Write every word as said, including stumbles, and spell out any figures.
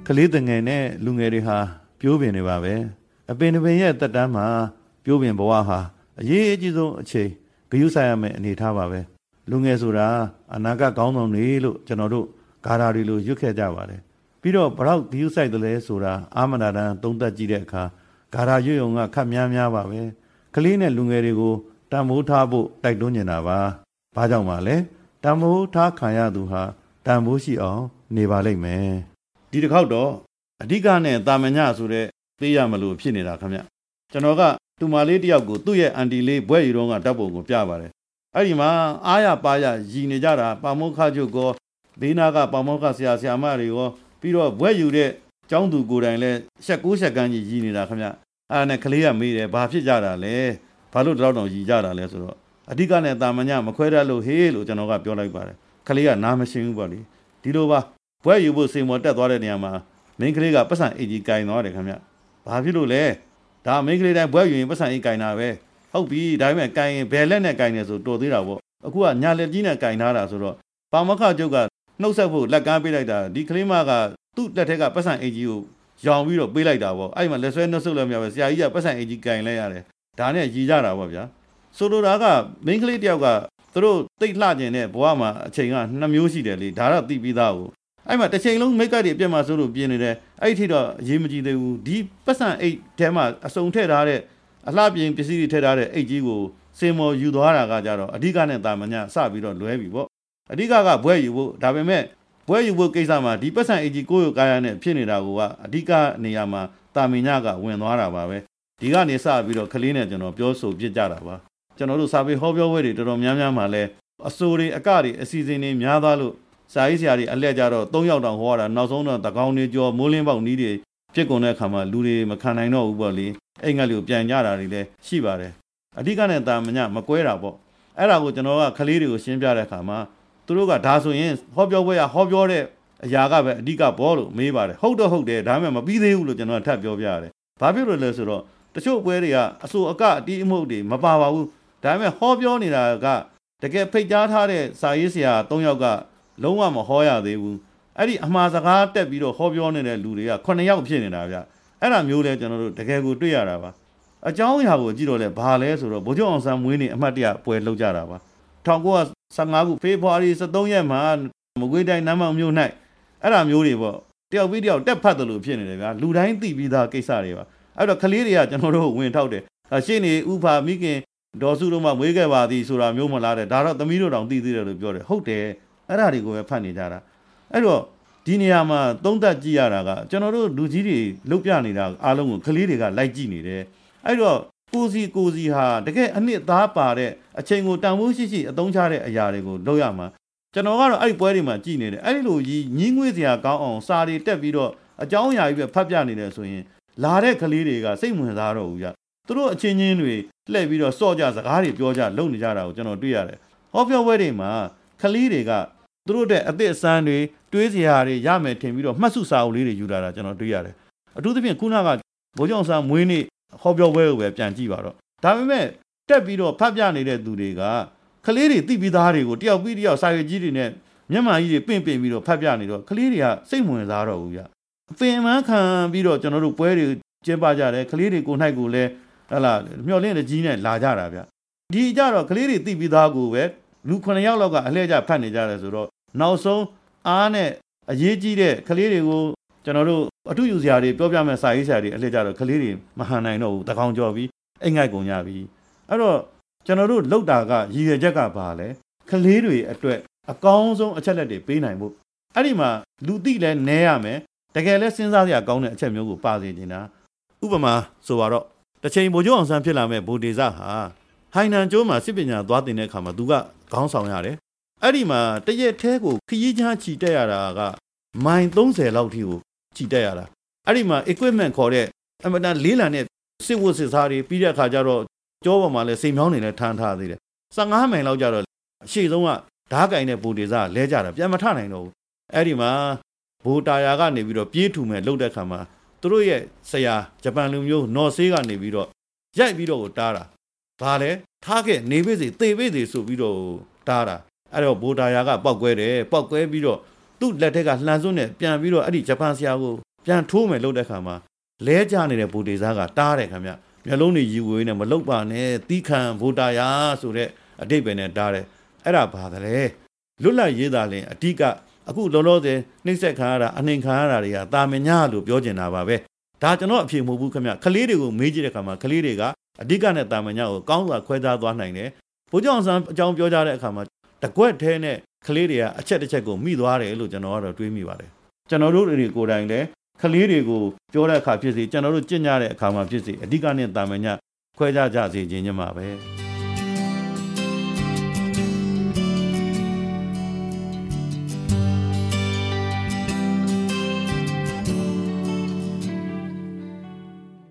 ကလေးတငယ်နဲ့လူငယ်တွေဟာပြိုးပင်တွေပါပဲအပင်တစ်ပင်ရဲ့တက်တန်းမှာပြိုးပင်ဘဝဟာအရေးအကြီးဆုံးအချိန်ဂရုစိုက်ရမယ့်အနေထားပါပဲလူငယ်ဆိုတာအနာဂတ်ကောင်းဆောင်တွေလို့ကျွန်တော်တို့ဂါထာတွေလိုရွတ်ခဲ့ကြပါတယ်ပြီးတော့ဘလောက်ဂရုစိုက်တယ်လဲဆိုတာအာမနာတန်သုံးသပ်ကြည့်တဲ့အခါဂါထာရွတ်ရုံကခက်များများပါပဲကလေးနဲ့လူငယ်တွေကိုတန်ဖိုးထားဖို့တိုက်တွန်းနေတာပါဘာကြောင့်ပါလဲတန်ဖိုးထားခံရသူဟာတန်ဖိုးရှိအောင်နေပါလိမ့်မယ်ဒီတစ်ခေါက်တော့အဓိကနဲ့တာမညဆိုတဲ့သိရမလို့ဖြစ်နေတာခင်ဗျကျွန်တော်ကတူမလေးတယောက်ကိုသူ့ရဲ့အန်တီလေးဘွဲ့ရီတော့ကဓာတ်ပုံကိုပြပါတယ်အဲ့ဒီမှာအားရပါရရည်နေကြတာပါမောခချုပ်ကောဘေးနာကပါမောခဆရာဆရာမတွေရောပြီးတော့ဘွဲ့ယူတဲ့ကျောင်းသူကိုယ်တိုင်လဲရှက်ကိုးရှက်ကန်းကြီးရည်နေတာခင်ဗျအဲ့ဒါနဲ့ကလေးကမေးတယ်ဘာဖြစ်ကြတာလဲဘာလို့တော့တော့ရည်ကြတာလဲဆိုတော့အဓိကနဲ့တာမညမခွဲတတ်လို့ဟေးလို့ကျွန်တော်ကပြောလိုက်ပါတယ်ကလေးကနားမရှင်းဘူးပေါ့လေဒီလိုပါဘွဲ့ယူဖို့စိန်မော်တက်သွားတဲ့နေရာမှာမင်းကလေးကပတ်စံအေးကြီးကင်သွားတယ်ခင်ဗျဘာဖြစ်လို့လဲဒါမင်းကလေးတိုင်းဘွဲ့ယူရင်ပတ်စံအေးကင်တာပဲဟုတ်ပြီဒါပေမဲ့ကင်ရင်ဘယ်လက်နဲ့ကင်နေဆိုတော်သေးတာပေါ့အခုကညာလက်ကြီးနဲ့ကင်ထားတာဆိုတော့ပါမခကျုပ်ကနှုတ်ဆက်ဖို့လက်ကမ်းပေးလိုက်တာဒီကလေးမကသူ့လက်ထက်ကပတ်စံအေးကြီးကိုရောင်ပြီးတော့ပေးလိုက်တာပေါ့အဲ့မှာလက်ဆွဲနှုတ်ဆုပ်လည်းမရပဲဆရာကြီးကပတ်စံအေးကြီးကင်လိုက်ရတယ်ဒါနဲ့ရည်ကြတာပေါ့ဗျာဆိုလိုတာကမင်းကလေးတယောက်ကသူတို့တိတ်လှကျင်တဲ့ဘဝမှာအချိန်ကနှစ်မျိုးရှိတယ်လေဒါတော့သိပြီးသားကိုအဲ့မှာတစ်ချိန်လုံးမိတ်ကပ်တွေပြက်မှဆိုလို့ပြင်းနေတယ်အဲ့ဒီထိတော့အရေးမကြီးသေးဘူးဒီပတ်စံအိတ်ထဲမှာအစုံထည့်ထားတဲ့အလှပြင်ပစ္စည်းတွေထည့်ထားတဲ့အိတ်ကြီးကိုစင်မော်ယူသွားတာကကြတော့အဓိကနဲ့တာမညစပြီးတော့လွဲပြီပေါ့အဓိကကဘွဲယူဖို့ဒါပေမဲ့ဘွဲယူဖို့ကိစ္စမှာဒီပတ်စံအိတ်ကြီးကိုယ့်ကိုယ်ကာယနဲ့ဖြစ်နေတာကအဓိကနေရာမှာတာမညကဝင်သွားတာပါပဲဒီကနေစပြီးတော့ကလေးနဲ့ကျွန်တော်ပြောဆိုပြစ်ကြတာပါကျွန်တော်တို့စာပေဟောပြောပွဲတွေတော်တော်များများမှာလဲအစိုးတွေအကတွေအစီအစဉ်တွေများသွားလို့စာရေးဆရာတွေအလက်ကြတော့၃ယောက်တောင်ဟောရတာနောက်ဆုံးတော့တကောင်းတွေကြောမိုးလင်းပေါက်နီးတွေဖြစ်ကုန်တဲ့အခါမှာလူတွေမခံနိုင်တော့ဘူးပေါ့လေအိမ်ငက်လေးကိုပြန်ကြတာတွေလည်းရှိပါတယ်အဓိကနဲ့တာမညမကွဲတာပေါ့အဲ့ဒါကိုကျွန်တော်ကကလေးတွေကိုရှင်းပြတဲ့အခါမှာသူတို့ကဒါဆိုရင်ဟောပြောပွဲကဟောပြောတဲ့အရာကပဲအဓိကဘောလို့မေးပါတယ်ဟုတ်တော့ဟုတ်တယ်ဒါမှမပြီးသေးဘူးလို့ကျွန်တော်ကထပ်ပြောပြရတယ်ဘာဖြစ်လို့လဲဆိုတော့တချို့ပွဲတွေကအဆိုအကအတီးအမှုတ်တွေမပါပါဘူးဒါပေမဲ့ဟောပြောနေတာကတကယ်ဖိတ်ကြားထားတဲ့စာရေးဆရာ၃ယောက်ကလုံးဝမဟောရသေးဘူးအဲ့ဒီအမှားစကားတက်ပြီးတော့ဟောပြောနေတဲ့လူတွေကခုနှစ်ယောက်ဖြစ်နေတာဗျအဲ့ဒါမျိုးလဲကျွန်တော်တို့တကယ်ကိုတွေ့ရတာပါအကြောင်းအရာကိုကြည့်တော့လဲဘာလဲဆိုတော့ဗိုလ်ချုပ်အောင်ဆန်းမွေးနေ့အမှတ်တရပွဲလုပ်ကြတာပါ၁၉၁၅ခုဖေဖော်ဝါရီ၁၃ရက်မှာမကွေးတိုင်းနမ်းမောင်မြို့၌အဲ့ဒါမျိုးတွေပေါ့တယောက်ပြီးတယောက်တက်ဖတ်တယ်လို့ဖြစ်နေတယ်ဗျာလူတိုင်းသိပြီးသားကိစ္စတွေပါအဲ့တော့ကလေးတွေကကျွန်တော်တို့ဝင်ထောက်တယ်ရှင်းနေဥဖာမိခင်ဒေါ်စုတို့မှမွေးခဲ့ပါသည်ဆိုတာမျိုးမလားတဲ့ဒါတော့သမီးတို့တောင်သိသေးတယ်လို့ပြောတယ်ဟုတ်တယ်အဲ့ဒါတွေကိုပဲဖတ်နေကြတာအဲ့တော့ဒီနေရာမှာသုံးသပ်ကြည့်ရတာကကျွန်တော်တို့လူကြီးတွေလုတ်ပြနေတာအားလုံးကိုကလေးတွေကလိုက်ကြည့်နေတယ်အဲ့တော့ကိုစီကိုစီဟာတကယ်အနှစ်သားပါတဲ့အချိန်ကိုတန်ဖိုးရှိရှိအသုံးချတဲ့အရာတွေကိုလုပ်ရမှာကျွန်တော်ကတော့အဲ့ဒီပွဲတွေမှာကြည့်နေတယ်အဲ့ဒီလိုကြီးညင်းငွေ့စရာကောင်းအောင်စာတွေတက်ပြီးတော့အကြောင်းအရာကြီးပဲဖတ်ပြနေတယ်ဆိုရင်လာတဲ့ကလေးတွေကစိတ်ဝင်စားတော့ဘူးကြသူတို့အချင်းချင်းတွေလှည့်ပြီးတော့စော့ကြစကားတွေပြောကြလုပ်နေကြတာကိုကျွန်တော်တွေ့ရတယ်ဟောပြောပွဲတွေမှာကလေးတွေကသူတို့တဲ့အသည့်အစမ်းတွေတွေးစရာတွေရမယ်ထင်ပြီးတော့မှတ်စုစာအုပ်လေးတွေယူလာတာကျွန်တော်တွေ့ရတယ်အထူးသဖြင့်ခုနကဗိုလ်ချုပ်အောင်ဆန်းမွေးနေ့ဟောပြောပွဲကိုပဲပြန်ကြည့်ပါတော့ဒါပေမဲ့တက်ပြီးတော့ဖတ်ပြနေတဲ့သူတွေကကလေးတွေသိပြီးသားတွေကိုတယောက်ပြီးတယောက်စာရွက်ကြီးတွေနဲ့မျက်မှန်ကြီးတွေပင့်ပင့်ပြီးတော့ဖတ်ပြနေတော့ကလေးတွေကစိတ်ဝင်စားတော့ဘူးဗျအပင်မခံပြီးတော့ကျွန်တော်တို့ပွဲတွေကျင်းပကြတယ်ကလေးတွေကိုနိုင်ကိုလည်းဟလာမျော်လင့်တဲ့ကြီးနဲ့လာကြတာဗျဒီကြတော့ကလေးတွေသိပြီးသားကိုပဲလူခုနှစ်ယောက်လောက်ကအလှည့်ကျဖတ်နေကြတယ်ဆိုတော့နောက်ဆုံးအားနဲ့အရေးကြီးတဲ့ကလေးတွေကိုကျွန်တော်တို့အထူးယူစရာတွေပြောပြမဲ့စာရေးဆရာတွေအလှည့်ကျတော့ကလေးတွေမဟန်နိုင်တော့ဘူးတကောင်ကြော်ပြီးအိမ်ငိုက်ကုန်ကြပြီအဲ့တော့ကျွန်တော်တို့လောက်တာကရည်ရွယ်ချက်ကဘာလဲကလေးတွေအတွက်အကောင်းဆုံးအချက်လက်တွေပေးနိုင်ဖို့အဲ့ဒီမှာလူသိလဲနဲရမယ်တကယ်လဲစဉ်းစားစရာကောင်းတဲ့အချက်မျိုးကိုပါစေချင်တာဥပမာဆိုတော့တစ်ချိန်ဗိုလ်ချုပ်အောင်ဆန်းဖြစ်လာမဲ့ဗိုလ်ဒေဇဟာဟိုင်နန်ကျိုးမှာစစ်ပညာသွားတင်တဲ့အခါမှာသူကခေါင်းဆောင်ရတယ်အဲ့ဒီမှာတရက်ထဲကိုခရီးချမ်းချီတက်ရတာကမိုင်သုံးဆယ်လောက်ထိကိုချီတက်ရတာအဲ့ဒီမှာ equipment ခေါ်တဲ့အမတန်လေးလံတဲ့စစ်ဝတ်စစ်စားတွေပြီးတဲ့အခါကျတော့ကြောပေါ်မှာလည်းစိမ်မြောင်းနေနဲ့ထမ်းထားသေးတယ်၁၅မိုင်လောက်ကျတော့အရှိဆုံးကဓားကင်တဲ့ဗိုလ်ဒေဇကလဲကြတာပြန်မထနိုင်တော့ဘူးအဲ့ဒီမှာဗိုလ်တာယာကနေပြီးတော့ပြေးထူမဲ့လှုပ်တဲ့ခါမှာသူတို့ရဲ့ဆရာဂျပန်လူမျိုးနော်ဆေးကနေပြီးတော့ရိုက်ပြီးတော့တားတာဘာလဲထားခဲ့နေပေးစီသေပေးစီဆိုပြီးတော့တားတာအဲ့တော့ဗိုလ်တာယာကပောက်ကွဲတယ်ပောက်ကွဲပြီးတော့သူ့လက်ထက်ကလှန်စွန်းနဲ့ပြန်ပြီးတော့အဲ့ဒီဂျပန်ဆရာကိုပြန်ထိုးမယ်လို့တဲ့ခါမှာလဲကြနေတဲ့ဘူတေစားကတားတယ်ခင်ဗျမျက်လုံးတွေယူဝေးနေမလုတ်ပါနဲ့တီးခံဗိုလ်တာယာဆိုတဲ့အတိတ်ပဲနဲ့တားတယ်အဲ့ဒါဘာလဲလွတ်လပ်ရေးသားလင်အတိကအခုလောလောဆယ်နှိမ့်ဆက်ခံရတာအနှိမ်ခံရတာတွေကတာမင်ညာလို့ပြောကျင်တာပါပဲဒါကျွန်တော်အဖြေမဟုတ်ဘူးခင်ဗျကလေးတွေကိုမေးကြည့်တဲ့ခါမှာကလေးတွေကအဓိကနဲ့တာမင်ညာကိုကောင်းစွာခွဲခြားသွားနိုင်တယ်ဘိုးကျောင်းဆန်းအကြောင်းပြောကြတဲ့အခါမှာတကွက်ထဲနဲ့ကလေးတွေကအချက်တစ်ချက်ကိုမိသွားတယ်လို့ကျွန်တော်ကတော့တွေးမိပါတယ်ကျွန်တော်တို့တွေကိုယ်တိုင်လည်းကလေးတွေကိုပြောတဲ့အခါဖြစ်စီကျွန်တော်တို့ကြင်ကြတဲ့အခါမှာဖြစ်စီအဓိကနဲ့တာမင်ညာခွဲခြားကြစေခြင်းညမှာပဲ